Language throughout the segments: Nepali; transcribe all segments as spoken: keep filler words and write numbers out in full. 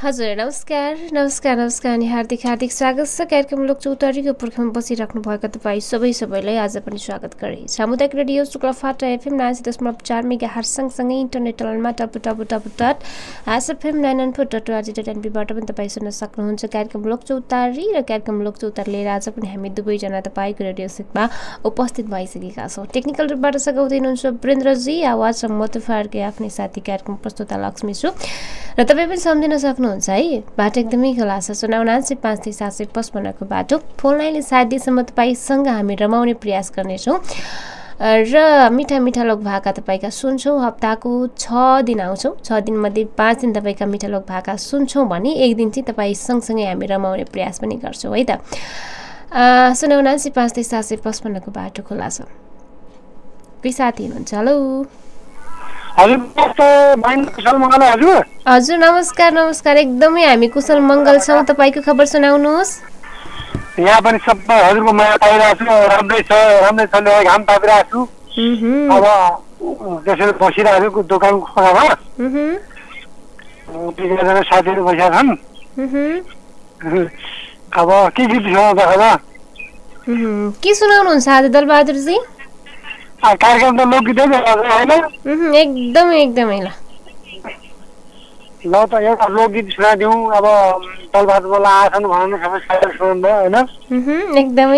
हजुर नमस्कार नमस्कार नमस्कार अनि हार्दिक हार्दिक स्वागत छ कार्यक्रम लोकचौतारीको पर्खामा बसिराख्नु भएको तपाईँ सबै सबैलाई आज पनि स्वागत गरे सामुदायिक रेडियो शुक्रफाटा एफएम नाइन्टी दशमलव चार मेगा हर्ज सँगसँगै इन्टरनेट टनलमा W W W dot SFM nine nine four dot ORG dot एनपीबाट पनि तपाईँ सुन्न सक्नुहुन्छ कार्यक्रम लोकचौतारी र कार्यक्रम लोकचौतारी लिएर आज पनि हामी दुवैजना तपाईँको रेडियो सेटमा उपस्थित भइसकेका छौँ। टेक्निकल रूपबाट सघाउँदै हुनुहुन्छ वीरेन्द्रजी, आवाज म तुफारकै आफ्नै साथी कार्यक्रम प्रस्तुता लक्ष्मी छु र तपाईँ पनि सम्झिन सक्नुहुन्छ है। बाटो एकदमै खुला छ, सुनाउ नान्सी पाँच तिस सात सय पचपन्नको बाटो फोन लाइनले सात दिनसम्म तपाईँसँग हामी रमाउने प्रयास गर्नेछौँ र मिठा मिठा लोक भाका तपाईँका सुन्छौँ। हप्ताको छ दिन आउँछौँ, छ दिनमध्ये पाँच दिन तपाईँका मिठा लोक भाका सुन्छौँ भने एक दिन चाहिँ तपाईँ सँगसँगै हामी रमाउने प्रयास पनि गर्छौँ है त। सुनाउ नान्सी पाँच तिस सात सय पचपन्नको बाटो खुला छ। कोही साथी हुनुहुन्छ? हेलो हजुर नमस्कार नमस्कार, एकदमै हामी कुशल मङ्गल छौँ। तपाईँको खबर सुनाउनुहोस्। यहाँ पनि सबै हजुरको माया पाइरहेको छु, राम्रै छ राम्रै छ, घाम तापिरहेको छु। अब त्यसरी बसिरहेको छु दोकानको खोलामा, तिनजना साथीहरू बसेका छन्। अब के गीत सुनाउँदा के सुनाउनुहुन्छ आज दलबहादुरजी? कार्यक्रम त लोकगीतै होइन? एकदमै एकदमै ल ल त एउटा लोकगीत सुनाइदिउँ। अब दलबहादुर बोला आछन् भन्नु सबै साथीहरू सुनाउनु होइन? एकदमै।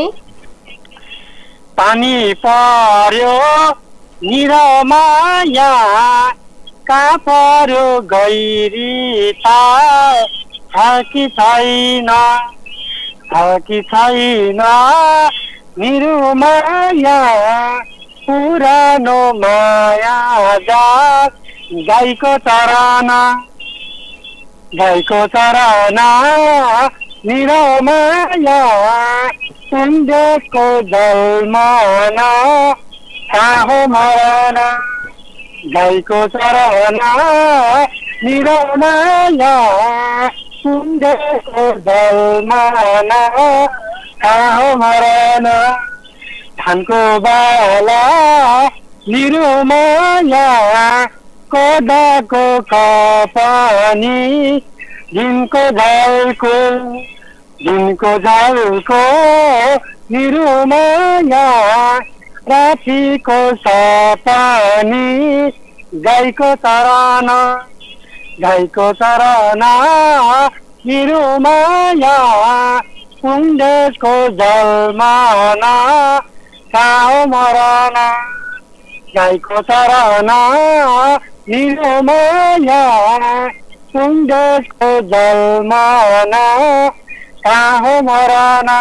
पानी पर्यो निरमा यहाँ, कहाँ पर्यो गैरी ता, छ कि छैन छ कि छैन निरुमा यहाँ, पुरानो माया जात गाईको चराना, गाईको चराना निरुमा यहाँ, सुन्देको जलमाना काहो मरना, गाईको चराना निरुमा यहाँ, सुन्देको जलमाना काहो मरना, धानको बाला निरुमा यहाँ, कोदाको कपानी दिनको झल्को, दिनको झल्को निरुमा यहाँ, रातिको सपानी गाईको चराना, गाईको चराना निरुमा यहाँ, सुन्देशको जलमाना काहो मरना, गाईको चराना निरुमा यहाँ, सुन्देशको जलमाना काहो मरना,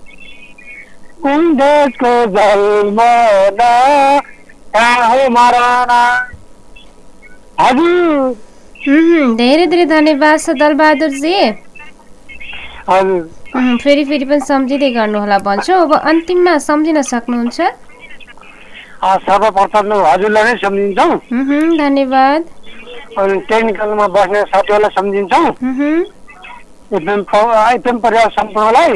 सुन्देशको जलमाना काहो मरना। हजुर धेरै धेरै धन्यवाद छ दलबहादुरजी। हजुर फेरि फेरि पनि सम्झिँदै गर्नुहोला भन्छु। अब अन्तिममा सम्झिन सक्नुहुन्छ? सर्वप्रथम हजुरलाई नै सम्झिन्छौँ। धन्यवाद। अनि टेक्निकलमा बस्ने साथीहरूलाई सम्झिन्छौँ। एफएम एफएम परिवार सम्पूर्णलाई।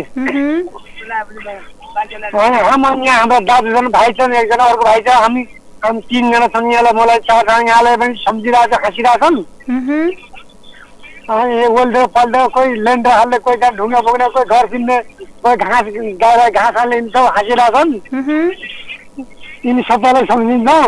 हामी यहाँ हाम्रो दाजुजना भाइ छन्, एकजना अर्को भाइ छ, हामी हामी तिनजना छन्। यहाँलाई मलाई चारजना यहाँलाई पनि सम्झिरहेको छ, हाँसिरहेको छन्। ओल्टो पल्टो कोही लेन्डर हाल्ने, कोही त्यहाँ ढुङ्गा बोक्ने, कोही घर किन्ने, कोही घाँस गाई घाँस हाल्ने, यिनी सब हाँसिरहेको छन्। यिनी सबैलाई सम्झिन्छौँ।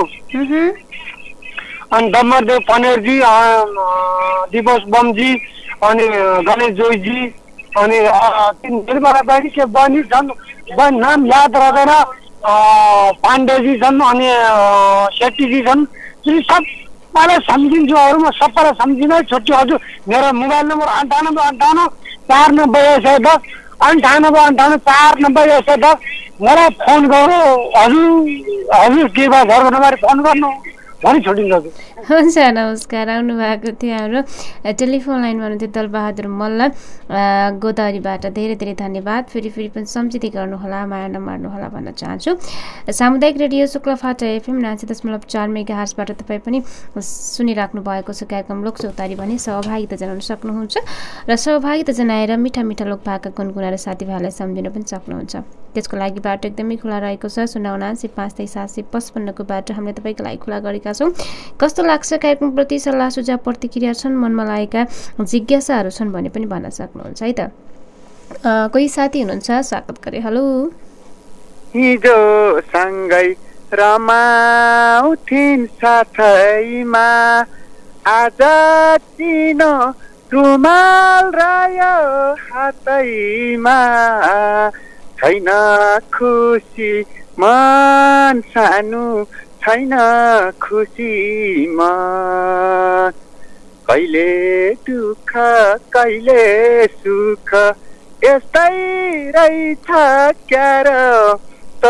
अनि डम्बरदेव पनेरजी, दिवस बमजी, अनि गणेश जोईजी, अनि तिनजना बहिनी के बहिनी छन्, बहिनी नाम याद रहेदैन, पाण्डेजी छन्, अनि सेट्टीजी छन्। यिनी सबैलाई सम्झिन्छु। अरू म सबैलाई सम्झिनै छोड्छु। हजुर मेरो मोबाइल नम्बर अन्ठानब्बे अन्ठाउन्न चार नब्बे एक सय दस, अन्ठानब्बे अन्ठाउन्न चार नब्बे एक सय दस। मलाई फोन गर्नु। हजुर हजुर के भयो घर घरबारे फोन गर्नु भनी छोडिन्छ। हुन्छ नमस्कार। आउनु भएको थियो हाम्रो टेलिफोन लाइनमा हुनुहुन्थ्यो दलबहादुर मल्ल गोदावरीबाट। धेरै धेरै धन्यवाद। फेरि फेरि पनि सम्झिँदै गर्नुहोला, माया नमार्नुहोला भन्न चाहन्छु। सामुदायिक रेडियो शुक्लफाटा एफएम नाइन्टी दशमलव चार मेगा हर्जबाट तपाईँ पनि सुनिराख्नु भएको छ कार्यक्रम लोकचौतारी भने सहभागिता जनाउन सक्नुहुन्छ र सहभागिता जनाएर मिठा मिठा लोक भाका गुनगुनाएर साथीभाइलाई सम्झिन पनि सक्नुहुन्छ। त्यसको लागि बाटो एकदमै खुला रहेको छ। सुनाउना पाँच तेइस सात सय पचपन्नको बाटो हामीले तपाईँको लागि खुला गरेका छौँ। कस्तो लाग्छ कार्यक्रमप्रति सल्लाह सुझाव प्रतिक्रिया छन् मनमा लागेका जिज्ञासाहरू छन् भने पनि भन्न सक्नुहुन्छ है त। अ, कोही साथी हुनुहुन्छ, स्वागत गरे। हेलो। हिजो सँगै रमाउँथिन् साथैमा, आज किन रुमाल रह्यो हातैमा, छैन खुसी मन सानो, छैन खुसी मन, कहिले दुःख कहिले सुख, यस्तै रहेछ क्यार त,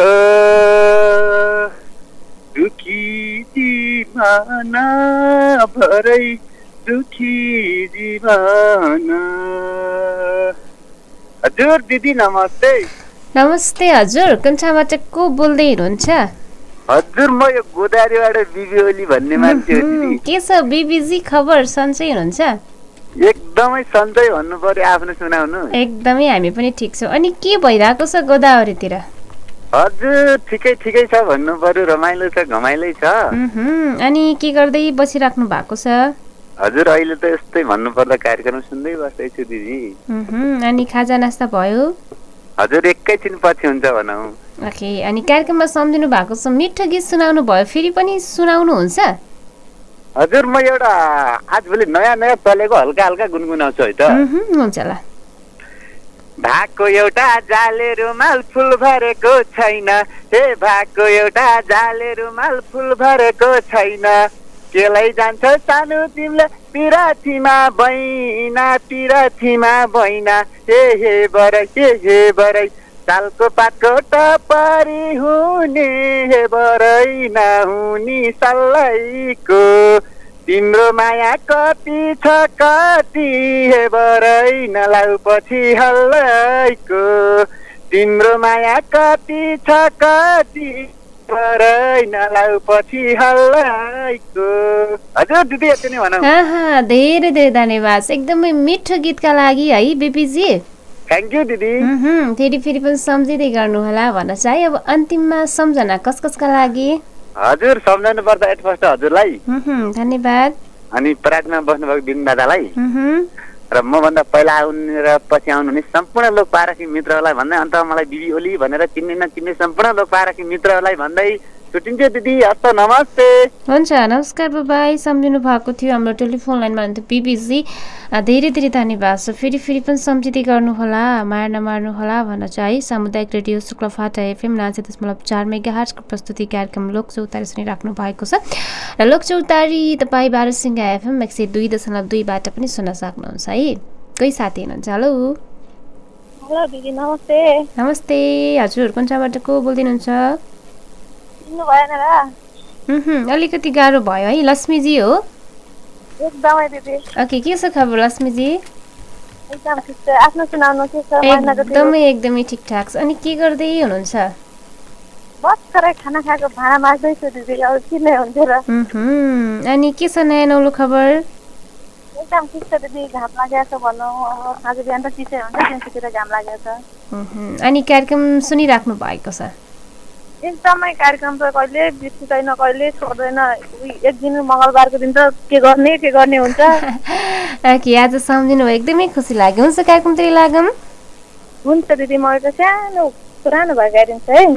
दुखी जीवन भरै दुखी जीवन। हजुर दिदी नमस्ते। नमस्ते हजुर, कन्छाबाट को बोल्दै हुनुहुन्छ? हजुर म यो गोदावरीबाट बिबी ओली भन्ने मान्छे हो दिदी। के छ बिबीजी, खबर सन्चै हुनुहुन्छ? एकदमै सन्चै भन्नु पर्यो, आफ्नो सुनाउनु। एकदमै हामी पनि ठिक छौँ। अनि के भइरहेको छ गोदावरीतिर? हजुर ठिकै ठिकै छ भन्नु पर्यो, रमाइलो छ, घमाइलै छ। अनि के गर्दै बसिराख्नु भएको छ? हजुर अहिले त यस्तै भन्नुपर्दा कार्यक्रम सुन्दै बस्दैछु दिदी। अनि खाजा नास्ता भयो? हजुर एकैछिन पछि हुन्छ भनौँ। ओके, अनि कार्यक्रममा सम्झिनु भएको छ, मिठो गीत सुनाउनु भयो, फेरि पनि सुनाउनुहुन्छ? हजुर म एउटा आजभोलि नयाँ नयाँ चलेको हल्का हल्का गुनगुनाउँछु है त। हुन्छ ल। भाको एउटा जाले रुमाल फुल भरेको छैन, हे भाको एउटा जाले रुमाल फुल भरेको छैन, केलाई जान्छ सानो तिमीले पिरातीमा बैना, पिरातीमा बैना, हे हे बरै हे हे बरै, सालको पातको टपरी हुने, हे बरै नहुने सालैको, तिम्रो माया कति छ कति, हे बरै नलाउ पछि हल्लैको, तिम्रो माया कति छ कति, बरै नलाउ पछि हल्लैको। हजुर दिदी यति नै भनौँ। धेरै धेरै धन्यवाद एकदमै मिठो गीतका लागि है बिपीजी। थ्याङ्क यू दिदी। फेरि फेरि पनि सम्झिँदै गर्नु होला भन्न चाहे। अब अन्तिममा सम्झना कस कसका लागि? हजुर सम्झाउनु पर्दा एट फर्स्ट हजुरलाई धन्यवाद, अनि पराजमा बस्नुभएको बिन दादालाई, र मभन्दा पहिला आउने र पछि आउनुहुने सम्पूर्ण लोक पारखी मित्रहरूलाई भन्दै, अन्त मलाई बिबी ओली भनेर चिन्ने नचिन्ने सम्पूर्ण लोक पारखी मित्रहरूलाई भन्दै छुट्टिन्छ दिदी। हस्त नमस्ते। हुन्छ, नमस्कार बाबाई। सम्झिनु भएको थियो हाम्रो टेलिफोन लाइनमा हुनुहुन्थ्यो बिबीजी। धेरै धेरै धन्यवाद छ। फेरि फेरि पनि सम्झिँदै गर्नुहोला, माया नमार्नु होला भन्न चाहे। सामुदायिक रेडियो शुक्लफाटा एफएम नाइन्टी दशमलव चार मेगाहर्जको प्रस्तुति कार्यक्रम लोकचौतारी सुनिराख्नु भएको छ र लोकचौतारी तपाईँ बारसिंगा एफएम एक सय दुई दशमलव दुईबाट पनि सुन्न सक्नुहुन्छ है। कोही साथी हुनुहुन्छ? हेलो। हेलो दिदी नमस्ते। नमस्ते हजुर, कन्छाबाट को बोल्दिनुहुन्छ? अलिकति गाह्रो भयो है। लक्ष्मीजी हो? एकदमै दिदी। ओके, के छ खबर लक्ष्मीजी? एकदम ठिक छ, आफ्नो सुनाउनु के छ? एकदमै एकदमै ठिकठाक छ। अनि के गर्दै हुनुहुन्छ? भर्खरै खाना खाएको भाँडा माझ्दैछु दिदी, अब किन हुन्थ्यो र। अनि के छ नयाँ नौलो खबर? एकदम ठिक छ दिदी, घाम लागेको छ भनौँ, अब आज बिहान त चिसै हुन्छ, दिउँसोतिर घाम लागेको छ। अनि कार्यक्रम सुनिराख्नु भएको छ? एकदमै कार्यक्रम त कहिले बिर्सिँदैन, कहिले छोड्दैन। एक दिन मङ्गलबारको दिन त के गर्ने के गर्ने हुन्छ। ओके, आज सम्झिनु भयो, एकदमै खुसी लाग्यो। हुन्छ, कार्यक्रमतिर लागौँ। हुन्छ दिदी, म एउटा सानो पुरानो भएर गाइदिन्छु है।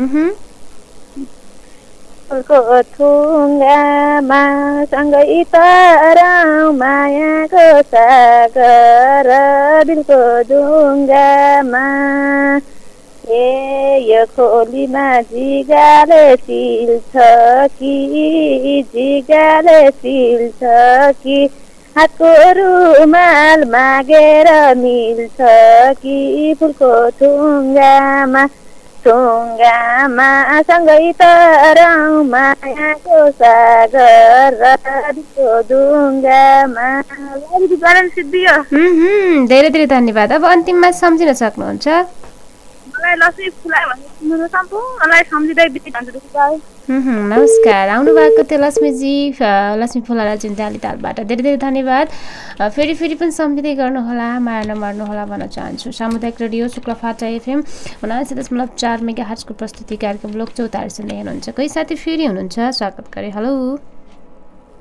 फुलको थुङ्गामा सँगै तराउ मायाको सागर, दिलको ढुङ्गामा ए यो खोलीमा जिगाले सिल्छ कि, जिगाले सिल्छ कि, हातको रुमाल मागेर मिल्छ कि, फुलको थुङ्गामा थुङ्गामा सँगै तराउ मायाको सागर, दिलको ढुङ्गामा। सिद्धियो। धेरै धेरै धन्यवाद। अब अन्तिममा सम्झिन सक्नुहुन्छ? मलाई लक्ष्मी फुलाइ भन्नु सम्पूर्णलाई सम्झिँदै बिति भन्छु दिदी। नमस्कार, आउनु भएको थियो लक्ष्मीजी, लक्ष्मी फुलालाई चिन्ताली तालबाट। धेरै धेरै धन्यवाद। फेरि फेरि पनि सम्झिँदै गर्नुहोला, माया नमार्नुहोला भन्न चाहन्छु। सामुदायिक रेडियो शुक्लफाटा एफएम उनासी दशमलव चार मेगाहर्जको प्रस्तुति कार्यक्रम लोकचौतारी सुन्दै हुनुहुन्छ। कोही साथी फेरि हुनुहुन्छ, स्वागत गरे। हेलो।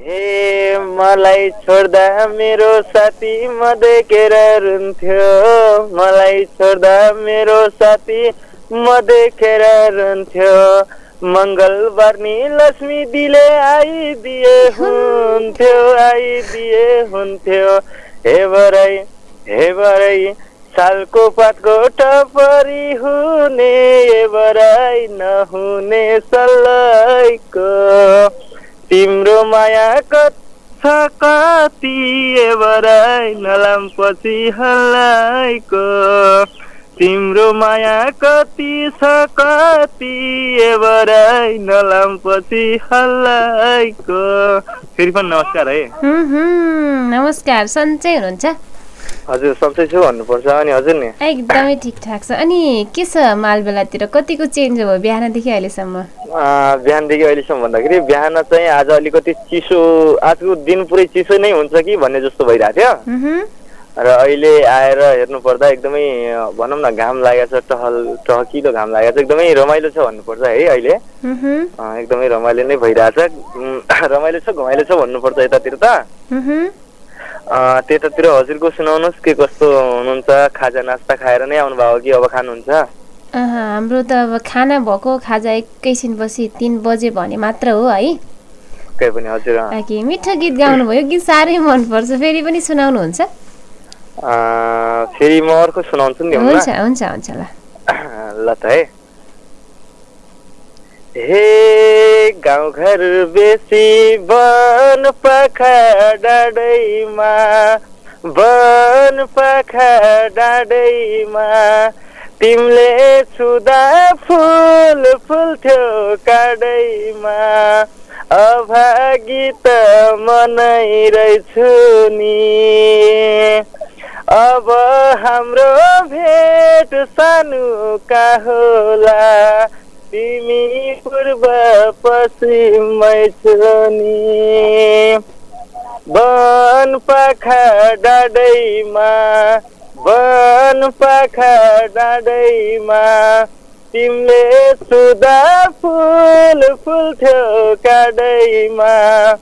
हे मलाई छोड्दा मेरो साथी म देखेर रुन्थ्यो मलाई छोड्दा मेरो साथी म देखेर रुन्थ्यो मङ्गलबार नि लक्ष्मी दिले आइदिए हुन्थ्यो आइदिए हुन्थ्यो हे बराई हे बराई सालको पातको टपरी हुने हे बराई नहुने सल्लाइको तिम्रो माया कथ कति बराई नलाम पछि हल्लाइको तिम्रो माया कति छ कति बराई नलाम पछि हल्लाइको। फेरि पनि नमस्कार है। नमस्कार सन्चै हुनुहुन्छ? हजुर सन्चै छु भन्नुपर्छ। अनि हजुर नि? एकदमै ठिकठाक छ। अनि के छ मालबेलातिर कतिको चेन्ज भयो बिहानदेखि अहिलेसम्म? बिहानदेखि अहिलेसम्म भन्दाखेरि बिहान चाहिँ आज अलिकति चिसो आजको दिन पुरै चिसो नै हुन्छ कि भन्ने जस्तो भइरहेको थियो र अहिले आएर हेर्नु पर्दा एकदमै भनौँ न घाम लागेको छ टहल टहकिलो घाम लागेको छ एकदमै रमाइलो छ भन्नुपर्छ है अहिले एकदमै रमाइलो नै भइरहेछ रमाइलो छ घमाइलो छ भन्नुपर्छ यतातिर त त्यतातिर हजुरको सुनाउनुहोस् के कस्तो हुनुहुन्छ खाजा नास्ता खाएर नै आउनुभयो कि अब खानुहुन्छ? हाम्रो त अब खाना भएको खाजा एकैछिनपछि तीन बजे भने मात्र हो है। के पनि हजुर कि मिठो गीत गाउनुभयो गीत साह्रै मनपर्छ फेरि पनि सुनाउनुहुन्छ? फेरि म अर्को सुनाउँछु नि। हुन्छ हुन्छ हुन्छ ल ल त है। हे गाउँघर बेसी वन पाखा डाँडैमा वन पाखा डाँडैमा तिमीले छुदा फुल फुल्थ्यो काँडैमा अभागी त मनाइरहेछु नि अब हाम्रो भेट सानो का होला तिमी पूर्व पश्चिमै छु नि वन पाखा डाँडैमा वन पाखा डाँडैमा तिमीले छुदा फुल फुल्थ्यो काँडैमा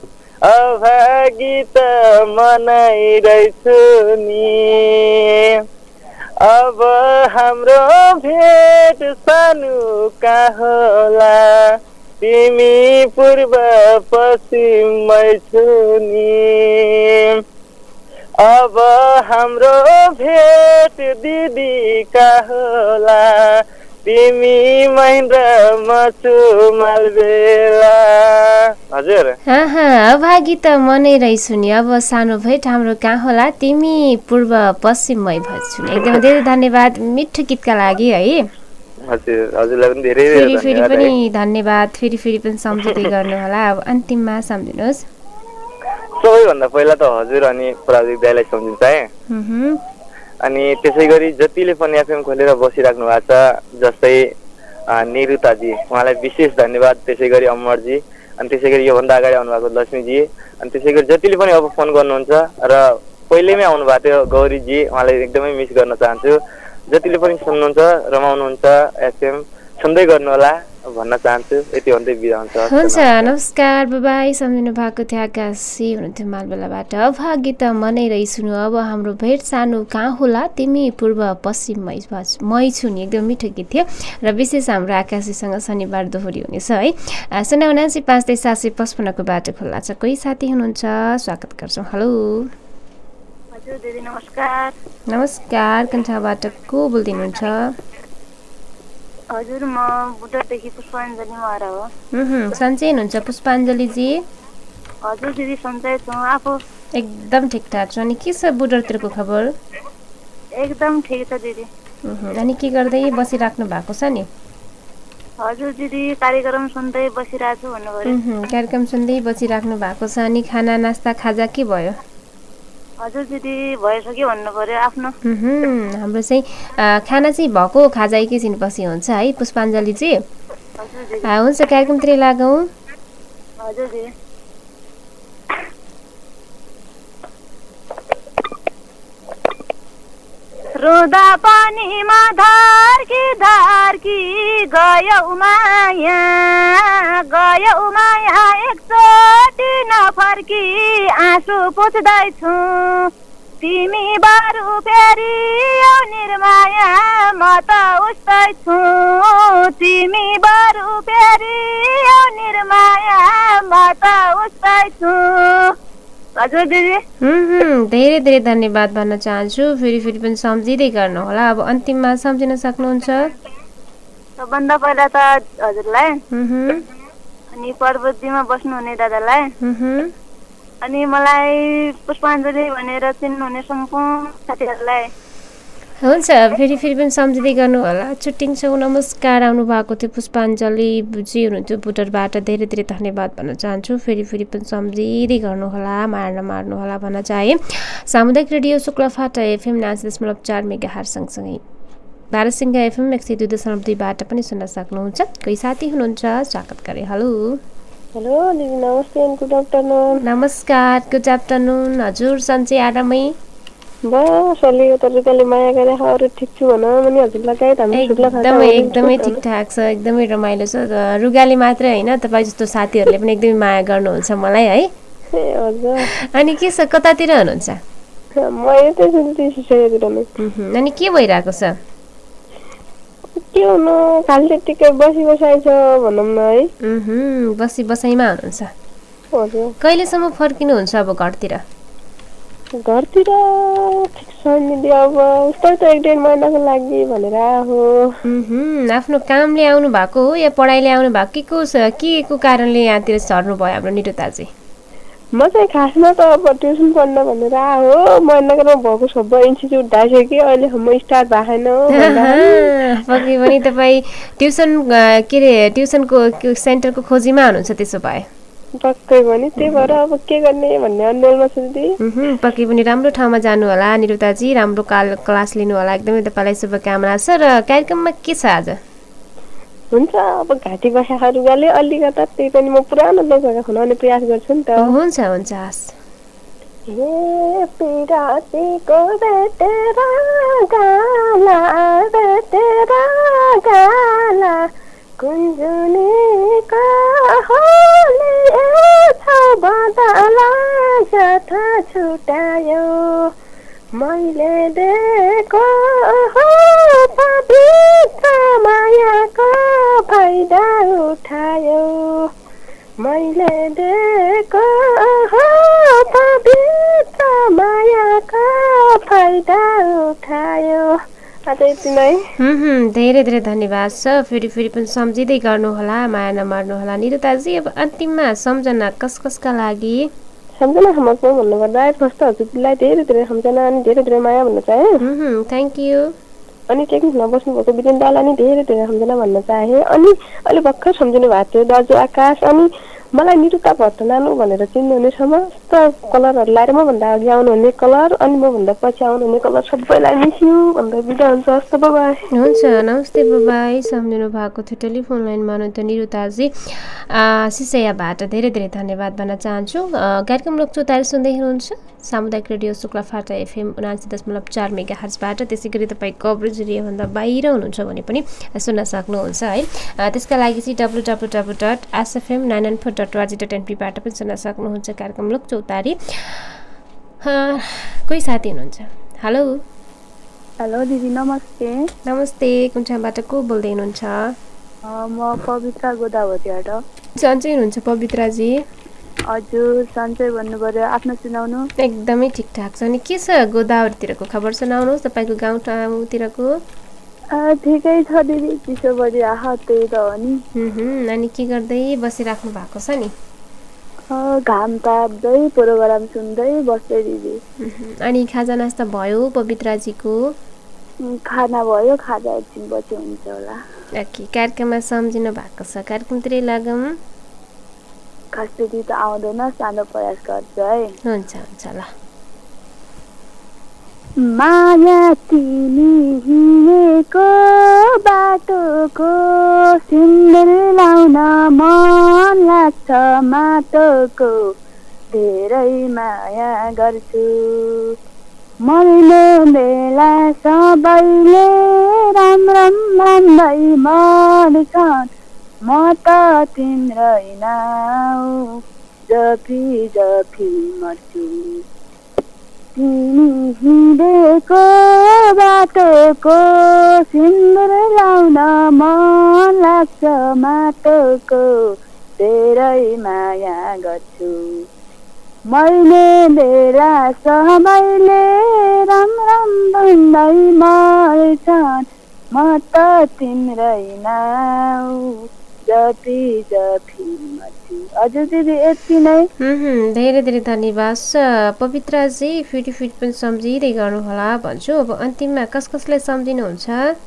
अभागी त मनाइरहेछु नि अब हाम्रो भेट सानो का होला तिमी पूर्व पश्चिमै छु नि अब हाम्रो भेट दिदी का होला तिमी महेन्द्र मछु मालबेला। हजुर अभागी त मनै रहेछु नि अब सानो भेट हाम्रो कहाँ होला तिमी पूर्व पश्चिममै भएछु नि। एकदमै धेरै धन्यवाद मिठो गीतका लागि है। हजुर हजुरलाई पनि धेरै फेरि फेरि पनि धन्यवाद फेरि फेरि पनि सम्झिँदै गर्नु होला। अब अन्तिममा सम्झिनुहोस्। सबैभन्दा पहिला त हजुर अनि प्राविधिक दाइलाई सम्झिन्छ है अनि त्यसै गरी जतिले पनि एफएम खोलेर बसिराख्नु भएको छ जस्तै निरुताजी उहाँलाई विशेष धन्यवाद त्यसै गरी अमरजी अनि त्यसै गरी योभन्दा अगाडि आउनुभएको लक्ष्मीजी अनि त्यसै गरी जतिले पनि अब फोन गर्नुहुन्छ र पहिल्यैमै आउनुभएको थियो गौरीजी उहाँलाई एकदमै मिस गर्न चाहन्छु। जतिले पनि सुन्नुहुन्छ रमाउनुहुन्छ एफएम सुन्दै गर्नुहोला भन्न चाहन्छु। यति भन्दै बिदा हुन्छ। हुन्छ नमस्कार बाबाई। सम्झिनु भएको थियो आकाशी हुनुहुन्थ्यो मालबेलाबाट। अभागी त मनै रहेछु नि अब हाम्रो भेट सानो कहाँ होला तिमी पूर्व पश्चिममै मै छु नि। एकदम मिठो गीत थियो र विशेष हाम्रो आकाशीसँग शनिबार दोहोरी हुनेछ है। शून्य उनासी पाँच तेइस सात सय पचपन्नको बाटो खुल्ला छ। कोही साथी हुनुहुन्छ स्वागत गर्छौँ। हेलो हजुर दिदी नमस्कार। नमस्कार कन्ठाबाट को बोल्दै हुनुहुन्छ? हजुर म बुटरदेखि पुष्पाञ्जली महरा हो। हम्म सन्चै हुनुहुन्छ पुष्पाञ्जलीजी? हजुर दिदी सन्चै छु। आफू? एकदम ठिकठाक छु। अनि के छ बुटरतिरको खबर? एकदम ठिक छ दिदी। अनि के गर्दै बसिराख्नु भएको छ नि? हजुर दिदी कार्यक्रम सुन्दै बसिरहेको छु भन्नु पर्यो। कार्यक्रम सुन्दै बसिराख्नु भएको छ। अनि खाना नास्ता खाजा के भयो? हजुर दिदी भइसक्यो भन्नु पर्यो आफ्नो। हाम्रो चाहिँ खाना चाहिँ भएको खाजा एकैछिन पछि हुन्छ है पुष्पाञ्जलीजी। हुन्छ कार्यक्रमतिर लागौँ। हजुर दिदी। रुदा पानीमा धारकी धारकी गयो माया गयो माया एकचोटि नफ फर्की आँसु पुछ्दैछु तिमी बरु फेरि यो निर्माया म त उस्तै छु तिमी बरु फेरि यो निर्माया म त उस्तै छु। हजुर दिदी धेरै धेरै धन्यवाद भन्न चाहन्छु। फेरि फेरि पनि सम्झिँदै गर्नु होला। अब अन्तिममा सम्झिन सक्नुहुन्छ? सबभन्दा पहिला त हजुरलाई अनि पर्वतीमा बस्नुहुने दादालाई अनि मलाई पुष्पाञ्जली भनेर चिन्नुहुने सम्पूर्ण साथीहरूलाई हुन्छ। फेरि फेरि पनि सम्झिँदै गर्नु होला। छुट्टिन्छौँ। नमस्कार। आउनु भएको थियो पुष्पाञ्जली जी हुनुहुन्थ्यो बुटरबाट। धेरै धेरै धन्यवाद भन्न चाहन्छु। फेरि फेरि पनि सम्झिँदै गर्नुहोला, मार्न मार्नुहोला भन्न चाहे। सामुदायिक रेडियो शुक्लाफाटा एफएम नाइन्टी दशमलव चार मेगा हर्ज सँगसँगै भारतसिंह एफएम एक सय दुई दशमलव दुईबाट पनि सुन्न सक्नुहुन्छ। कोही साथी हुनुहुन्छ, स्वागत गरे। हेलो हेलो दिदी नमस्ते एन्ड गुड आफ्टरनुन। नमस्कार, गुड आफ्टरनुन। हजुर सन्चै आरामै? बस अलिक तरिकाले माया गरे अरू ठिक छु भन पनि हजुरलाई चाहिँ हामी एकदमै एकदमै ठिकठाक छ, एकदमै रमाइलो छ। रुगाली मात्रै होइन, तपाईँ जस्तो साथीहरूले पनि एकदमै माया गर्नुहुन्छ मलाई है। ए हजुर। अनि के छ, कतातिर हुनुहुन्छ? म यतै छु दिदी नै। अनि के भइरहेको छ? के हुनु खाली त्यतिकै बसी बसाइ छ भनौँ न है। बसी बसाइमा हुनुहुन्छ? हजुर। कहिलेसम्म फर्किनुहुन्छ अब घरतिर? घरतिर ठिक छ दिदी, अब उस्तै त एक डेढ महिनाको लागि भनेर आहो। आफ्नो कामले आउनु भएको हो या पढाइले आउनु भएको? के को छ, के को कारणले यहाँतिर सर्नु भयो हाम्रो निरुताजी? म चाहिँ खासमा त अब ट्युसन पढ्न भनेर आहो। महिनाकोमा भएको सबै इन्स्टिट्युट ढाइसक्यो, अहिलेसम्म स्टार्ट भएन। पक्कै पनि तपाईँ ट्युसन के अरे ट्युसनको सेन्टरको खोजीमा हुनुहुन्छ त्यसो भए? पक्कै पनि, त्यही भएर अब के गर्ने भन्ने अन्यलमा छु दिदी। पक्कै पनि राम्रो ठाउँमा जानु होला निरुताजी, राम्रो काल क्लास लिनु होला। एकदमै तपाईँलाई शुभकामना छ। र कार्यक्रममा के छ आज? हुन्छ अब घाँटी बसाहरूले अलिकता त्यही पनि म पुरानो लोकहरू खुनाउने प्रयास गर्छु नि त। हुन्छ हुन्छ हस्। हे पिरातीको बेटेरा गाला बेटेरा गाला कुञ्जुनीको होली छ बदला जथा छुटायो मैले दिएको हो पवित्र मायाको फाइदा उठायो मैले दिएको हो पवित्र मायाको फाइदा उठायो। धेरै धेरै धन्यवाद छ। फेरि फेरि पनि सम्झिँदै गर्नुहोला, माया नमार्नुहोला निरुताजी। अब अन्तिममा सम्झना कस कसका लागि? सम्झना समर्पण भन्नुपर्दा फर्स्ट हजुरलाई धेरै धेरै सम्झना अनि धेरै धेरै माया भन्न चाहे। Thank you. अनि टेक्निकमा बस्नुभएको बिरेन दालाई नि धेरै धेरै सम्झना भन्न चाहे। अनि अहिले भर्खर सम्झिनु भएको थियो दाजु आकाश अनि मलाई निरुता भट्टनानु भनेर चिन्नुहुने समस्त कलरहरू लाएर मभन्दा अघि आउनुहुने कलर अनि मभन्दा पछि आउनुहुने कलर सबैलाई मिस यु भन्दै बिदा हुन्छ। हस् त बाबाई। हुन्छ नमस्ते बाबाई। सम्झिनु भएको थियो टेलिफोन लाइनमा हुनुहुन्थ्यो निरुताजी सिसैयाबाट। धेरै धेरै धन्यवाद भन्न चाहन्छु। कार्यक्रम लोकचौतारी सुन्दै हुनुहुन्छ सामुदायिक रेडियो शुक्लाफाटा एफएम उनासी दशमलव चार मेगा हर्जबाट। त्यसै गरी तपाईँ कभरेज एरियाभन्दा बाहिर हुनुहुन्छ भने पनि सुन्न सक्नुहुन्छ है। त्यसका लागि चाहिँ W W W dot SFM nine nine four dot वाजी डट एनपीबाट पनि सुन्न सक्नुहुन्छ कार्यक्रम लोकचौतारी। कोही साथी हुनुहुन्छ? हेलो हेलो दिदी नमस्ते। नमस्ते, कुन ठाउँबाट को बोल्दै हुनुहुन्छ? म पवित्रा गोदावरीबाट। सन्चै हुनुहुन्छ पवित्राजी? हजुर सन्चै भन्नु पर्यो, आफ्नो सुनाउनु। एकदमै ठिकठाक छ। अनि के छ गोदावरीतिरको खबर सुनाउनुहोस्, तपाईँको गाउँ ठाउँतिरको। ठिकै छ दिदी, चिसो बढी आह त्यही त हो नि। अनि के गर्दै बसिराख्नु भएको छ नि? घाम ताप्दै प्रोग्राम सुन्दै बस्दै दिदी। अनि खाजा नास्ता भयो पवित्राजीको? खाना भयो, खाजा एकछिन पछि हुन्छ होला। ओके, कार्यक्रममा सम्झिनु भएको छ, कार्यक्रमतिरै लागौँ। खास त्यति त आउँदैन, सानो प्रयास गर्छु है। हुन्छ हुन्छ ल। माया तिमी हिँडेको बाटोको सिन्दुर लाउन मन लाग्छ माटोको धेरै माया गर्छु मर्ने बेला सबैले राम राम भन्दै मर्छन् म त तिम्रै नाउ जपी जपी मर्छु तिमी हिँडेको बाटोको सिन्दुर लाउन मन लाग्छ माटोको तेरै माया गर्छु मैले बेला सबैले राम राम भन्दै मर्छन् म त तिम्रै नाउ जपी जपी मर्छु। हजुर दिदी यति नै। धेरै धेरै धन्यवाद पवित्राजी। फेरि फेरि पनि सम्झिँदै गर्नुहोला भन्छु। अब अन्तिममा कस कसलाई सम्झिनुहुन्छ?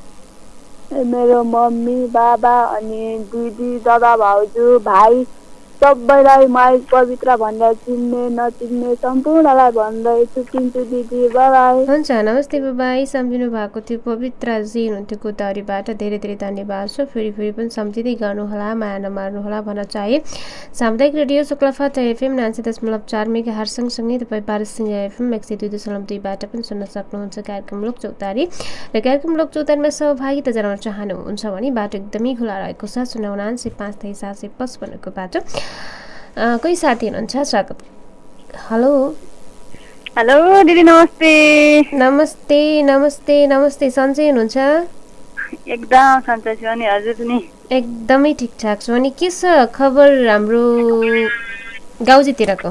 मेरो मम्मी बाबा अनि दिदी दादा भाउजू भाइ सबैलाई माई पवित्र भनेर चिन्ने नचिन्ने सम्पूर्णलाई भन्दै छुट्टिन्छु दिदी। बाई। हुन्छ नमस्ते बाबाई। सम्झिनु भएको थियो पवित्राजी हुनुहुन्थ्यो गोदावरीबाट। धेरै धेरै धन्यवाद छ। फेरि फेरि पनि सम्झिँदै गर्नुहोला माया नमार्नुहोला भन्न चाहे। सामुदायिक रेडियो शुक्लाफाटा एफएम नाइन्टी दशमलव चार मेगा हर्ज सँगसँगै तपाईँ बारसिंह एफएम एक सय दुई दशमलव दुईबाट पनि सुन्न सक्नुहुन्छ कार्यक्रम लोक चौतारी। र कार्यक्रम लोक चौतारीमा सहभागिता जनाउन चाहनुहुन्छ भने बाटो एकदमै खुला रहेको छ। सुनाउन सय पाँच तेइस सात सय पचपन्नको बाटो। कोही साथी हुनुहुन्छ स्वागत। हेलो हेलो दिदी नमस्ते। नमस्ते नमस्ते नमस्ते सन्चै हुनुहुन्छ? एकदम सन्चै छु। अनि हजुर नि? एकदमै ठिकठाक छु। अनि के छ खबर हाम्रो गाउँजीतिरको?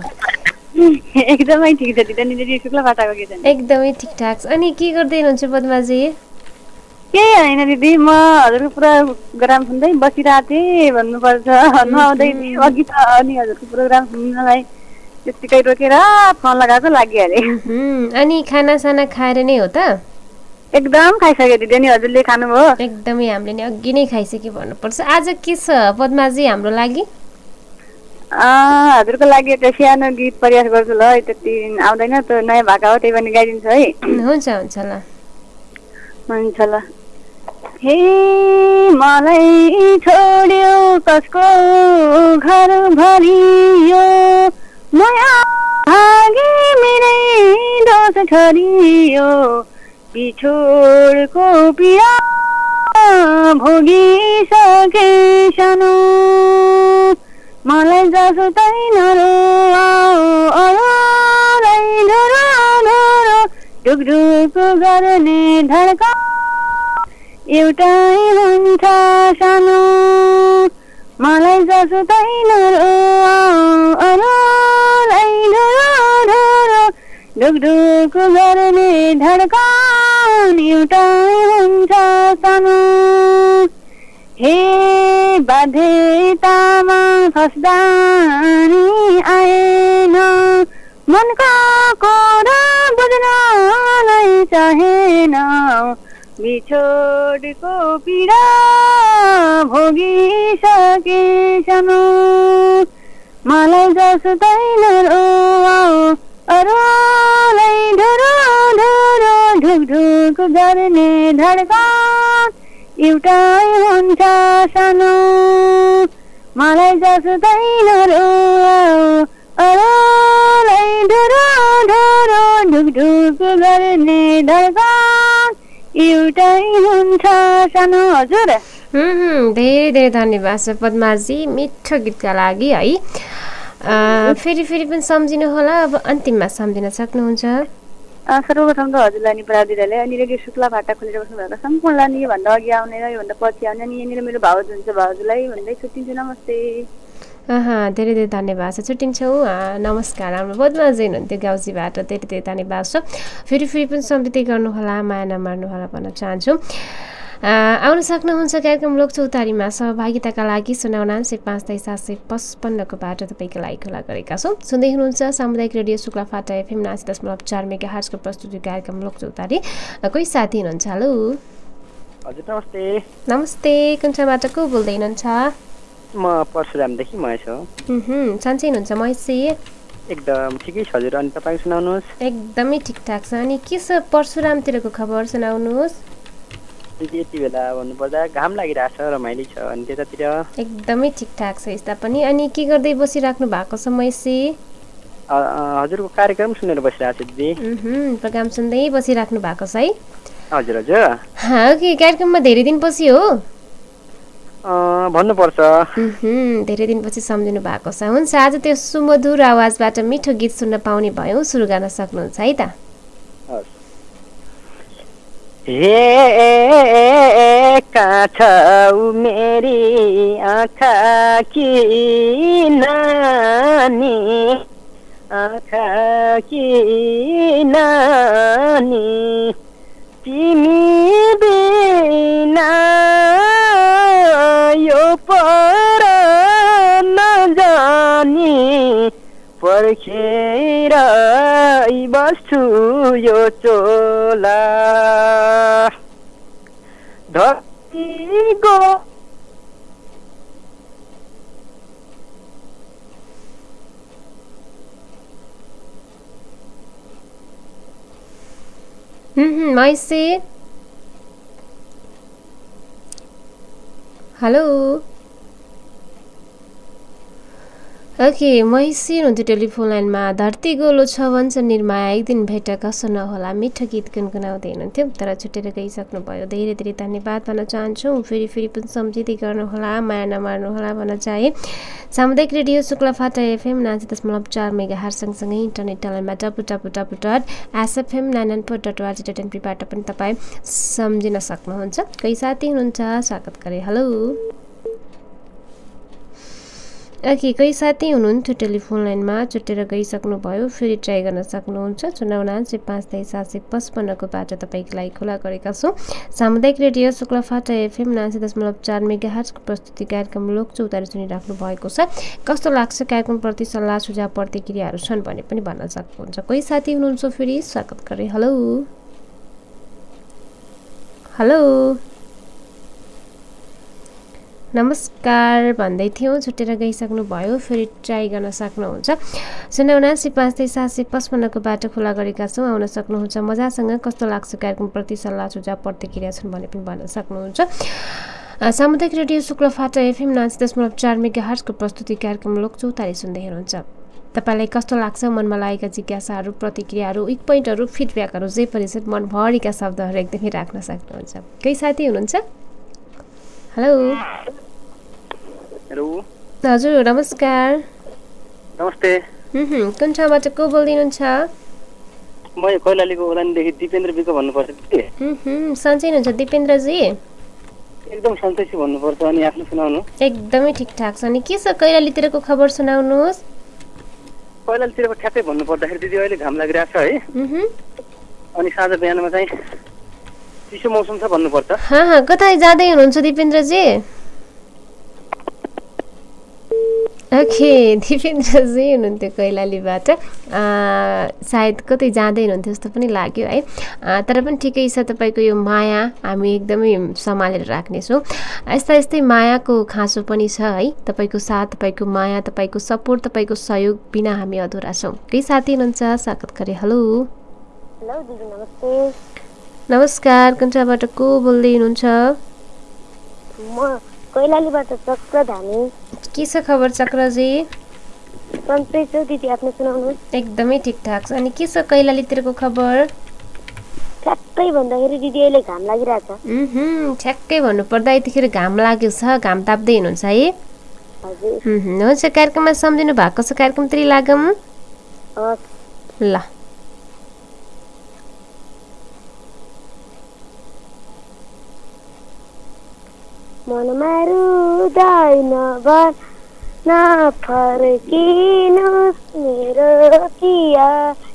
एकदमै ठिक छ दिदी। अनि दिदी शुक्लाफाटाको के छ? एकदमै ठिकठाक छ। अनि के गर्दै हुनुहुन्छ पद्माजी? केही होइन दिदी म हजुरको पुरा प्रोग्राम सुन्दै बसिरहेको थिएँ भन्नुपर्छ। नआउँदै अघि त अनि हजुरको प्रोग्राम सुन्नलाई त्यतिकै रोकेर फोन लगाएको लागिहालेँ। अनि खानासाना खाएर नै हो त? एकदम खाइसक्यो दिदी। अनि हजुरले खानुभयो? एकदमै हामीले नि अघि नै खाइसक्यो भन्नुपर्छ। आज के छ पद्माजी हाम्रो लागि? हजुरको लागि एउटा सानो गीत प्रयास गर्छु ल। त्यति आउँदैन त नयाँ भएको हो त्यही पनि गाइदिन्छु है। हुन्छ हुन्छ ल। हुन्छ ल। हे मलाई छोड्यो कसको घर भरियो नयाँ भागी मेरै दोष ठरियो बिछोडको पीडा भोगिसके सानो मलाई जसो तैन ढुकढुक गर्ने धड्कन एउटै हुन्छ सानो मलाई जसो तैन ढुकढुक गर्ने धड्कन एउटै हुन्छ सानो हे बाध्यतामा फस्दा नि आएन मनको कुरा बुझ्न नै चाहेन बिछोडको पीडा भोगिसके सानो मलाई जसो तैन अरूलाई ढुरो ढुरो ढुकढुक गर्ने धड्कन एउटै हुन्छ सानो मलाई जसो तैन अरूलाई ढुरो ढुरो ढुकढुक गर्ने धड्कन एउटै हुन्छ सानो। हजुर धेरै धेरै धन्यवाद छ पद्माजी मिठो गीतका लागि है। फेरि फेरि पनि सम्झिनु होला। अब अन्तिममा सम्झिन सक्नुहुन्छ। सर्वप्रथम त हजुरलाई नि प्राविधिकले अनि रेडियो शुक्लाफाटा खोलेर बस्नुभएको सम्पूर्णलाई नि भन्दा अघि आउने र योभन्दा पछि आउने अनि यहाँनिर मेरो भाउजू हुन्छ भाउजूलाई भन्दै छुट्टिन्छु। नमस्ते। धेरै धेरै धन्यवाद छ। छुट्टिन्छौँ। नमस्कार। हाम्रो पद्माजी हुनुहुन्थ्यो गाउँजीबाट। धेरै धेरै धन्यवाद छ। फेरि फेरि पनि सम्झिँदै गर्नुहोला माया नमार्नुहोला भन्न चाहन्छु। आउन सक्नुहुन्छ कार्यक्रम लोक चौतारीमा सहभागिताका लागि सुनाउन सय पाँच तेइस सात सय पचपन्नको बाटो तपाईँको लागि खुला गरेका छौँ। सुन्दै हुनुहुन्छ सामुदायिक रेडियो शुक्लाफाटा एफएम नासी दशमलव चार मेगा हर्जको प्रस्तुति कार्यक्रम लोक चौतारी। कोही साथी हुनुहुन्छ? हेलो हजुर नमस्ते। नमस्ते। कुन ठाउँबाट को बोल्दै हुनुहुन्छ? म परशुरामदेखि महेश हो। सन्चै हुनुहुन्छ महेशजी? एकदम ठिकै छ हजुर। अनि तपाईँ सुनाउनुहोस्। एकदमै ठिकठाक छ। अनि के छ परशुरामतिरको खबर सुनाउनुहोस्। यति बेला भन्नुपर्दा घाम लागिरहेछ रमाइलो छ। अनि त्यतातिर एकदमै ठिकठाक छ यता पनि। अनि के गर्दै बसिराख्नु भएको छ महेशजी? हजुरको कार्यक्रम सुनेर बसिरहेको छु दिदी। प्रोग्राम सुन्दै बसिराख्नु भएको छ है? हजुर हजुर। ओके। कार्यक्रममा धेरै दिनपछि हो? भन्नुपर्छ। धेरै दिनपछि सम्झिनु भएको छ। हुन्छ, आज त्यो सुमधुर आवाजबाट मिठो गीत सुन्न पाउने भयौँ, सुरु गर्न सक्नुहुन्छ है त? हे कहाँ छौ मेरी आँखा कि नानी, आँखा कि नानी, तिमी बिना यो पर नजानी, पर्खेर बस्छु यो चोला धरतीको। मैसी, हेलो। ओके, मैसी हुनुहुन्थ्यो टेलिफोन लाइनमा। धरती गोलो छ भन्छ निर्माया, एक दिन भेट कसो नहोला, मिठो गीत गुनगुनाउँदै हुनुहुन्थ्यो तर छुटेर गइसक्नुभयो। धेरै धेरै धन्यवाद भन्न चाहन्छौँ। फेरि फेरि पनि सम्झिँदै गर्नुहोला, माया नमार्नुहोला भन्न चाहे। सामुदायिक रेडियो शुक्लाफाटा एफएम नाइन्टी दशमलव चार मेगा हर्ज सँगसँगै इन्टरनेट टनलमा W W W dot SFM nine nine four dot ORG dot एनपीबाट पनि तपाईँ सम्झिन सक्नुहुन्छ। कोही साथी हुनुहुन्छ, स्वागत गरे। हेलो। ओके, कोही साथी हुनुहुन्थ्यो टेलिफोन लाइनमा, छुटेर गइसक्नुभयो। फेरि ट्राई गर्न सक्नुहुन्छ। चुनाउना चाहिँ पाँच तेइस सात सय पचपन्नको बाटो तपाईँको लागि खुला गरेका छौँ। सामुदायिक रेडियो शुक्लाफाटा एफएम नाइन्टी दशमलव चार मेगा हर्जको प्रस्तुति कार्यक्रम लोकचौतारी सुनिराख्नु भएको छ। कस्तो लाग्छ कार्यक्रमप्रति सल्लाह सुझाव प्रतिक्रियाहरू छन् भने पनि भन्न सक्नुहुन्छ। कोही साथी हुनुहुन्छ, फेरि स्वागत गरे। हेलो हेलो, नमस्कार भन्दै थियौँ, छुटेर गइसक्नु भयो। फेरि ट्राई गर्न सक्नुहुन्छ। शून्य उनासी पाँच तेइस सात सय पचपन्नको बाटो खुला गरेका छौँ, आउन सक्नुहुन्छ। मजासँग कस्तो लाग्छ कार्यक्रमप्रति सल्लाह सुझाव प्रतिक्रिया छन् भने पनि भन्न सक्नुहुन्छ। सामुदायिक रेडियो शुक्लाफाटा एफएम नाइन्टी दशमलव चार मेगा हर्जको प्रस्तुति कार्यक्रम लोकचौतारी सुन्दै हुनुहुन्छ। तपाईँलाई कस्तो लाग्छ, मनमा लागेका जिज्ञासाहरू, प्रतिक्रियाहरू, विक पोइन्टहरू, फिडब्याकहरू जे पनि छन्, मनभरिका शब्दहरू एकदमै राख्न सक्नुहुन्छ। कोही साथी हुनुहुन्छ? हेलो। हेलो, हजुर नमस्कार। नमस्ते। कुन ठाउँबाट को बोल्दै हुनुहुन्छ? म कैलालीको ओलानीदेखि दिपेन्द्र विक भन्नुपर्छ कि? सन्चै हुनुहुन्छ दिपेन्द्रजी? एकदम सन्चै छु भन्नुपर्छ। अनि आफ्नो सुनाउनु? एकदमै ठिकठाक छ। अनि के छ कैलालीतिरको खबर सुनाउनुहोस्। कैलालीतिरको ठ्याक्कै भन्नुपर्दाखेरि दिदी अहिले घाम लागिरहेको छ है, अनि साँझ बिहानमा चाहिँ चिसो मौसम छ भन्नुपर्छ। हाँ हाँ, कतै जाँदै हुनुहुन्छ दिपेन्द्रजी? ओके, दिपेन्द्रजी हुनुहुन्थ्यो कैलालीबाट, सायद कतै जाँदै हुनुहुन्थ्यो जस्तो पनि लाग्यो है। तर पनि ठिकै छ, तपाईँको यो माया हामी एकदमै सम्हालेर राख्नेछौँ। यस्ता यस्तै मायाको खाँचो पनि छ है। तपाईँको साथ, तपाईँको माया, तपाईँको सपोर्ट, तपाईँको सहयोग बिना हामी अधुरा छौँ। केही साथी हुनुहुन्छ, स्वागत गरे। हेलो हेलो दिदी, नमस्ते। नमस्कार, कुन्टाबाट को बोल्दै हुनुहुन्छ? म कैलालीबाट चक्र धामी। के छ खबर चक्रजी? सन्चै छु दिदी, आफ्नो सुनाउनु? एकदमै ठिकठाक छ। अनि के छ कैलालीतिरको खबर? ठ्याक्कै भन्दाखेरि दिदी अहिले घाम लागिरहेछ। ठ्याक्कै भन्नुपर्दा यतिखेर घाम लाग्यो छ, घाम ताप्दै हुनुहुन्छ है? हजुर। हुन्छ, कार्यक्रममा सम्झिनु भएको छ, कार्यक्रमतिर लागौँ ल। मनमा रुँदैन भन नफर्किनुहोस् मेरो पिया,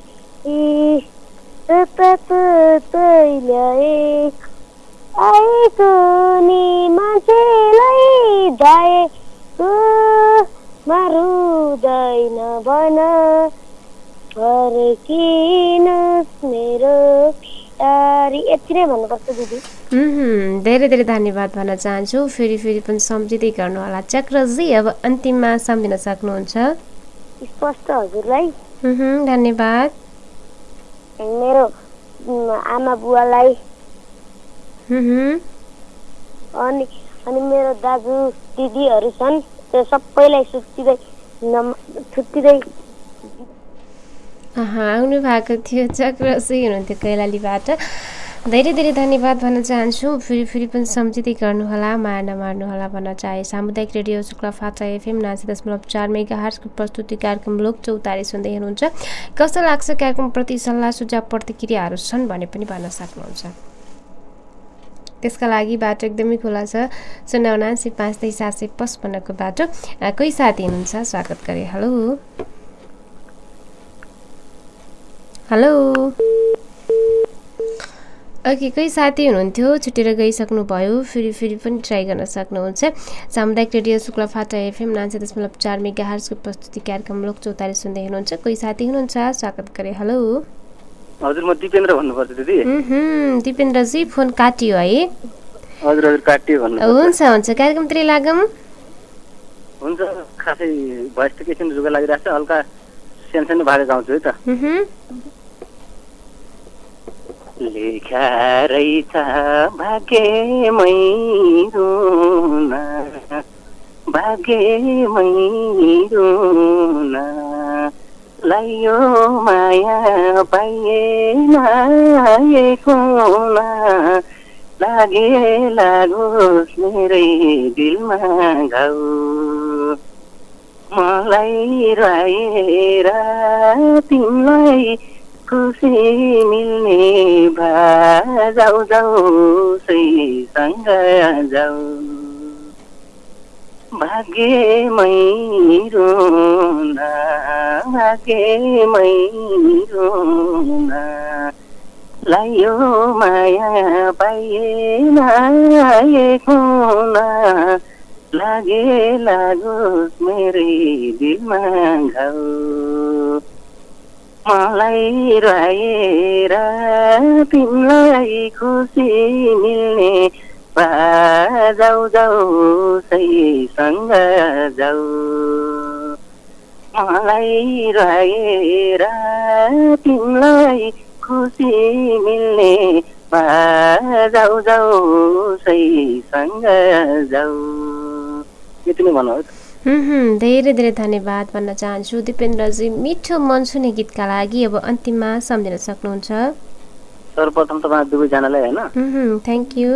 आएको नि मान्छेलाई जाएको रुँदैन भन फर्किनुहोस् मेरो। यति नै भन्नुपर्छ दिदी। धेरै धेरै धन्यवाद भन्न चाहन्छु। फेरि फेरि पनि सम्झिँदै गर्नु होला चक्रजी। अब अन्तिममा सम्झिन सक्नुहुन्छ? स्पष्ट हजुरलाई धन्यवाद। मेरो आमा बुवालाई अनि अनि मेरो दाजु दिदीहरू छन्, त्यो सबैलाई छुट्टिँदै छुट्टिँदै आउनु भएको थियो। चक्रजी हुनुहुन्थ्यो कैलालीबाट। धेरै धेरै धन्यवाद भन्न चाहन्छु। फेरि फेरि पनि सम्झिँदै गर्नुहोला, माया नमार्नुहोला भन्न चाहे। सामुदायिक रेडियो शुक्ला फाटा एफएम नासी दशमलव चार मेगा हर्जको प्रस्तुति कार्यक्रम लोक चौतारी सुन्दै हुनुहुन्छ। कस्तो लाग्छ कार्यक्रमप्रति सल्लाह सुझाव प्रतिक्रियाहरू छन् भने पनि भन्न सक्नुहुन्छ। त्यसका लागि बाटो एकदमै खुला छ। शून्य उनासी पाँच तेइस सात सय पचपन्नको बाटो। कोही साथी हुनुहुन्छ, स्वागत गरे। हेलो हेलो ओके, कोही साथी हुनुहुन्थ्यो, छुटेर गइसक्नुभयो। फेरि फेरि पनि ट्राई गर्न सक्नुहुन्छ। सामुदायिक रेडियो शुक्ला फाटा एफएम नाइन्टी दशमलव चार मेगा हर्जको प्रस्तुति कार्यक्रम लोक चौतारी सुन्दै हुनुहुन्छ। कोही साथी हुनुहुन्छ, स्वागत गरे। हेलो हजुर, म दिपेन्द्र भन्नुपर्छ दिदी। हम्म दिपेन्द्रजी फोन काटियो है? हजुर हजुर काटियो भन्नु। हुन्छ हुन्छ, कार्यक्रमतिर लागौँ। हुन्छ, खासै भोइस त एकछिन जुगा लागिरहेको छ, हल्का सानसानो भाग गाउँछु है त। लेखा रहेछ भाग्यमै रुन, भाग्यमै रुन, लायो माया पाइएन एकमा, लागे लागोस् मेरै दिलमा घाउ, मलाई रहेर तिमीलाई खुसी मिल्ने भा, जाऊ जाऊ सैसँग जाऊ, भाग्यमै रुन, भाग्यमै रुन, लायो माया पाइएन एकमा, लागे लागोस् मेरै दिलमा घाउ, मलाई रहेर तिमीलाई खुसी मिल्ने भा, जाऊ जाऊ सैसँग जाऊ, मलाई रहेर तिमीलाई खुसी मिल्ने भा, जाऊ जाऊ सैसँग जाऊ। यति नै भन्नु है। धेरै धेरै धन्यवाद भन्न चाहन्छु दिपेन्द्रजी, मिठो मन छुने गीतका लागि। अब अन्तिममा सम्झिन सक्नुहुन्छ। सर्वप्रथम तपाईँ दुवैजनालाई होइन थ्याङ्क यू,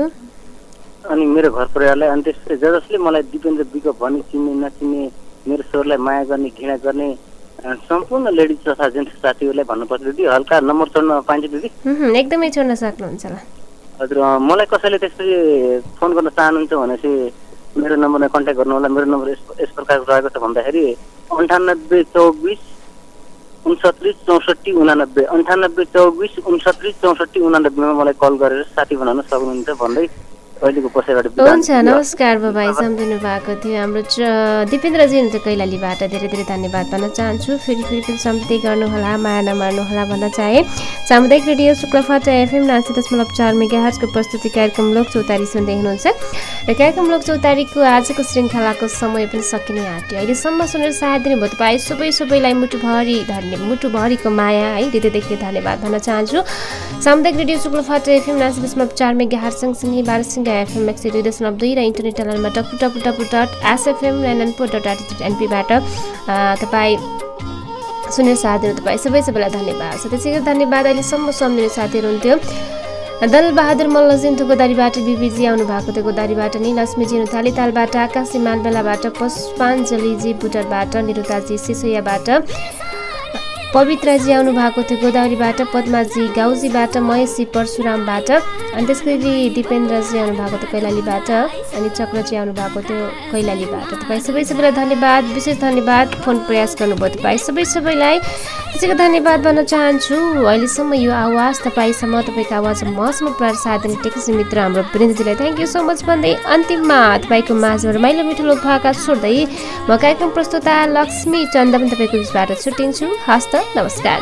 अनि मेरो घर परिवारलाई, अनि त्यसपछि ज जसले मलाई दिपेन्द्र विक भनी चिन्ने नचिन्ने, मेरो स्वरलाई माया गर्ने घृणा गर्ने सम्पूर्ण लेडिज तथा जेन्ट्स साथीहरूलाई भन्नुपर्छ दिदी। हल्का नम्बर छोड्न पाइन्छ दिदी? एकदमै छोड्न सक्नुहुन्छ। हजुर, मलाई कसैले त्यसरी फोन गर्न चाहनुहुन्छ भनेपछि मेरो नम्बरमा कन्ट्याक्ट गर्नु होला। मेरो नम्बर यस प्रकारको रहेको छ भन्दाखेरि अन्ठानब्बे चौबिस उन्सत्तरी चौसठी उनानब्बे, अन्ठानब्बे चौबिस उन्सत्तरी चौसठी उनानब्बेमा मलाई कल गरेर साथी बनाउन सक्नुहुन्छ भन्दै अहिलेको पछाडि हुन्छ। नमस्कार बाबाई, सम्झिनु भएको थियो हाम्रो दिपेन्द्रजी हुनुहुन्छ कैलालीबाट। धेरै धेरै धन्यवाद भन्न चाहन्छु। फेरि फेरि पनि सम्झिँदै गर्नुहोला, माया नमार्नुहोला भन्न चाहे। सामुदायिक रेडियो शुक्ला फाटा एफएम नाइन्टी दशमलव चार मेगा हर्जको प्रस्तुति कार्यक्रम लोक चौतारी सुन्दै हुनुहुन्छ। र कार्यक्रम लोक चौतारीको आजको श्रृङ्खलाको समय पनि सकिने आँट्यो। अहिलेसम्म सुनेर साथ दिनुभयो तपाईँ सबै सबैलाई मुटुभरि धन्य मुटुभरिको माया है, हृदयदेखि धन्यवाद भन्न चाहन्छु। सामुदायिक रेडियो शुक्ला फाटा एफएम नाइन्टी दशमलव चार मेगा हर्ज सँगसँगै बाह्र एफएम एक सय दुई दशमलव दुई र इन्टरनेट च्यानलमा W W W dot SFM nine nine four dot एनपीबाट तपाईँ सुनेर साथ दिनु तपाईँ सबै सबैलाई धन्यवाद छ। त्यसै गरी धन्यवाद अहिलेसम्म सम्झिने साथीहरू हुन्थ्यो। दलबहादुर मल्लजिन्थु गोदारीबाट, बिबीजी आउनु भएको थियो गोदारीबाट, नि लक्ष्मीजी हुनु थालीतालबाट, आकाशी मालबेलाबाट, पुष्पाञ्जलीजी बुटरबाट, निरुताजी सिसोयाबाट, पवित्राजी आउनु भएको थियो गोदावरीबाट, पद्माजी गाउजीबाट, महेशजी परशुरामबाट, अनि त्यसरी दिपेन्द्रजी आउनु भएको थियो कैलालीबाट, अनि चक्रजी आउनु भएको थियो कैलालीबाट। तपाईँ सबै सबैलाई धन्यवाद, विशेष धन्यवाद फोन प्रयास गर्नुभयो तपाईँ सबै सबैलाई। त्यसैको धन्यवाद भन्न चाहन्छु। अहिलेसम्म यो आवाज तपाईँसम्म, तपाईँको आवाज मसम्म प्रसाद दिने टेक्निसियन मित्र हाम्रो वृन्दजीलाई थ्याङ्क यू सो मच भन्दै अन्तिममा तपाईँको माझबाट माइलो मिठो लोक भाका छोड्दै म कार्यक्रम प्रस्तुता लक्ष्मी चन्द पनि तपाईँको बिचबाट छुट्टिन्छु। हस्त नमस्कार।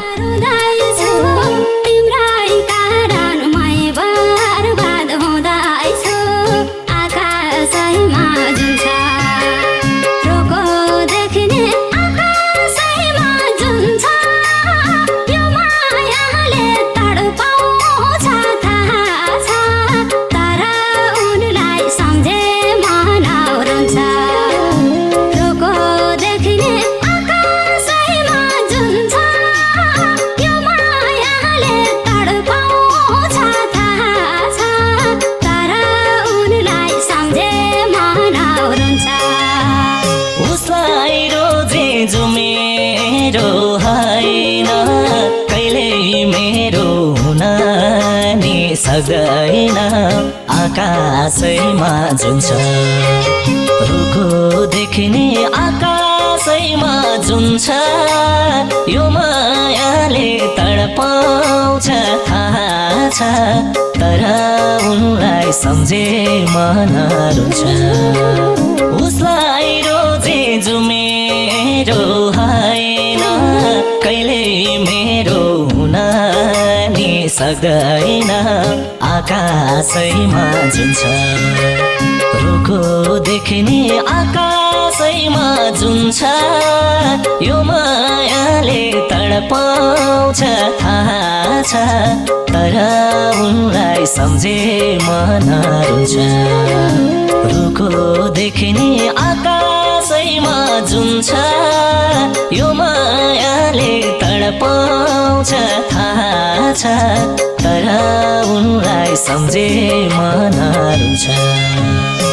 मायाले सक्दैन आकाशैमा जुन छ रुखो देख्ने आकाशैमा जुन छ यो मायाले तडपाउँछ थाहा छ तर उनलाई सम्झे मन रुन्छ उसलाई रोजे जुमेरो होइन कहिले मेरो हुन नि सक्दैन आकाशैमा जुन छ रुखो देख्ने आकाशैमा जुन छ यो मायाले तडपाउँछ थाहा छ तर उनलाई सम्झे मन रुन्छ रुखो देख्ने आकाशैमा जुन छ यो मायाले तडपाउँछ थाहा छ तर उनलाई सम्झे मन रुन्छ